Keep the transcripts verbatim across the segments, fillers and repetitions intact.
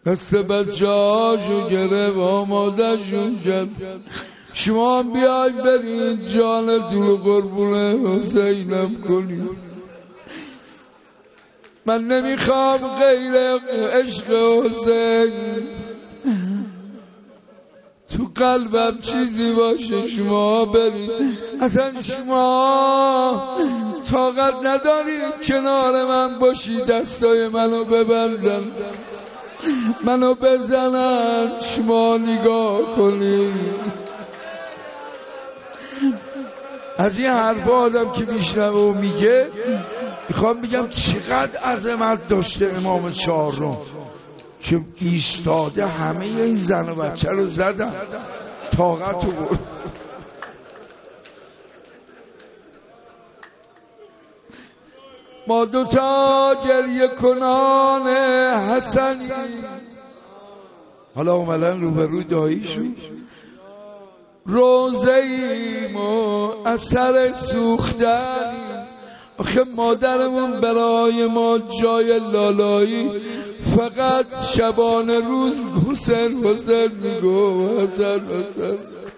دست بچه هاشو گرفت آمادهشون کرد شما هم بیای برید جانتون رو قربون حسینم کنید. من نمیخوام غیر عشق حسین تو قلبم چیزی باشه. شما برید، اصلا شما طاقت ندارید کنار من باشی دستای منو ببندن منو بزنن شما نگاه کنید. از این حرف آدم که میشنوه و میگه میخوام بگم چقدر عظمت داشته امام چهارم که ایستاده همه این زن و بچه رو زدن طاقت رو برد. ما دوتا گریه کنان حسنی حالا اومدن روبروی داییشون روزه ایم و اثر سوختنی. آخه مادرمون برای ما جای لالایی فقط شبانه روز حسین حسین میگو حسین حسین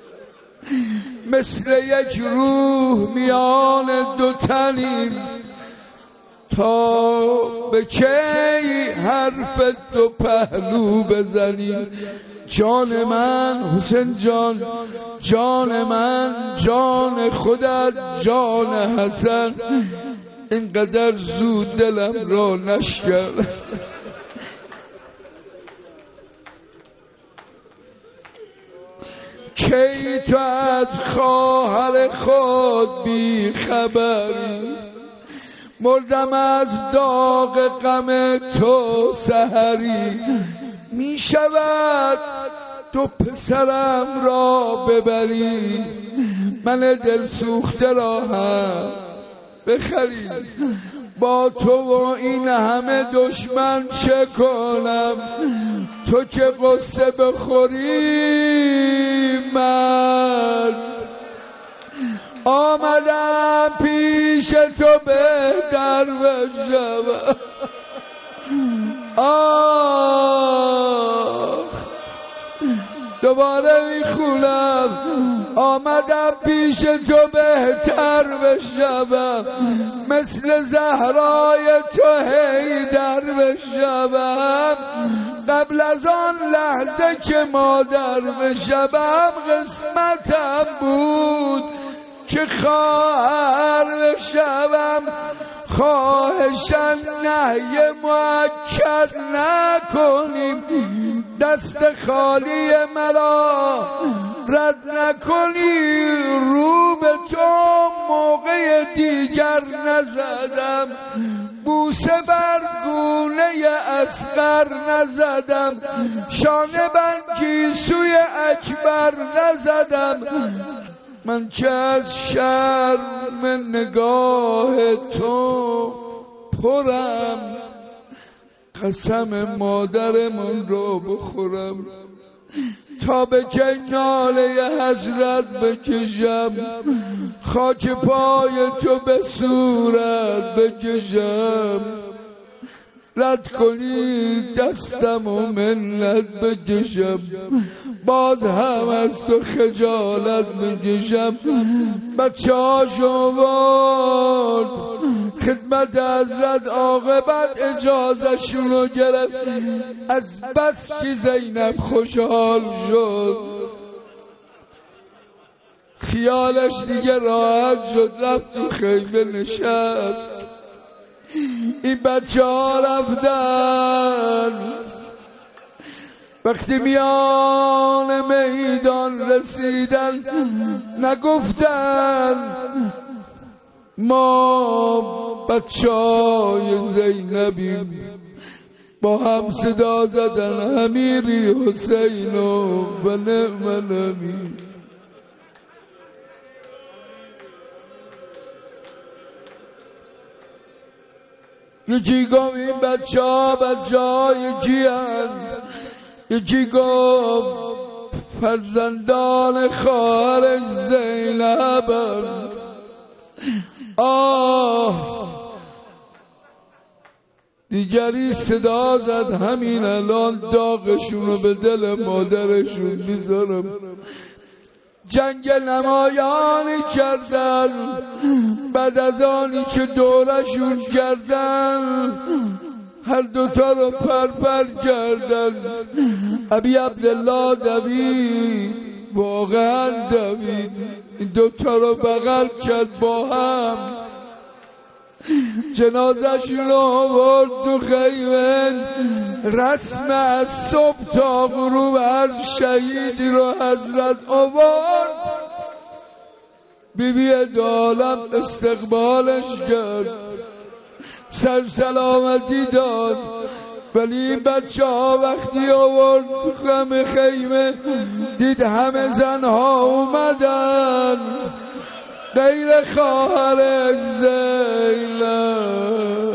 مثل یک روح میان دو تنیم تا به کی حرف دو پهلو بزنیم. جان من حسین جان جان من جان خودت جان حسن اینقدر زود دلم را نشکر. کی تو از خواهر خود بی خبری مردم از داغ غم تو سحری. می شود تو پسرم را ببری من دل سوخته را هم بخری. با تو و این همه دشمن چه کنم تو که قصه بخوری. من آمدم پیش تو بهتر بشم. آه دوباره میخونم آمدم پیش تو بهتر بشم مثل زهرای تو حیدر بشم. قبل از آن لحظه که مادر بشم قسمتم بود که خواهر بشم. خواهشن نهی مؤکد نکنیم دست خالی مرا رد نکنی. رو به تو موقع دیگر نزدم بوسه بر گونه اصغر نزدم شانه بر گیسوی اکبر نزدم. من که از شرم نگاه تو پرم قسم مادرمون رو بخورم تا به که ناله حضرت بکشم خاک پای تو به صورت بکشم. رد کنی دستم و منت بکشم باز هم از تو خجالت بکشم. بچه ها شما خدمت حضرت عاقبت اجازه شونو گرفت. از بس که زینب خوشحال شد خیالش دیگه راحت شد رفت تو خیمه نشست. این بچه ها رفتن وقتی میان میدان رسیدن نگفتن ما بچه های زینبیم. با هم صدا زدن امیری حسین و نعم الامیر. یکی گفت این بچه ها بچه های کی هست یکی گفت فرزندان خواهر زینب. آه دیگری صدا زد همین الان داغشون رو به دل مادرشون میذارم. جنگ نمایانی کردن بعد از آنی که دورشون کردن هر دوتا رو پرپر کردن. ابی عبدالله دوید، واقعا دوید، این دوتا رو بغل کرد با هم، جنازشون رو آورد تو خیمه. رسم از صبح تا غروب هر شهیدی رو حضرت آورد، بی بی دالم استقبالش کرد، سر سلامتی داد. ولی این بچه ها وقتی آورد تو غم خیمه دید همه زنها اومدن غیر خواهر زینب.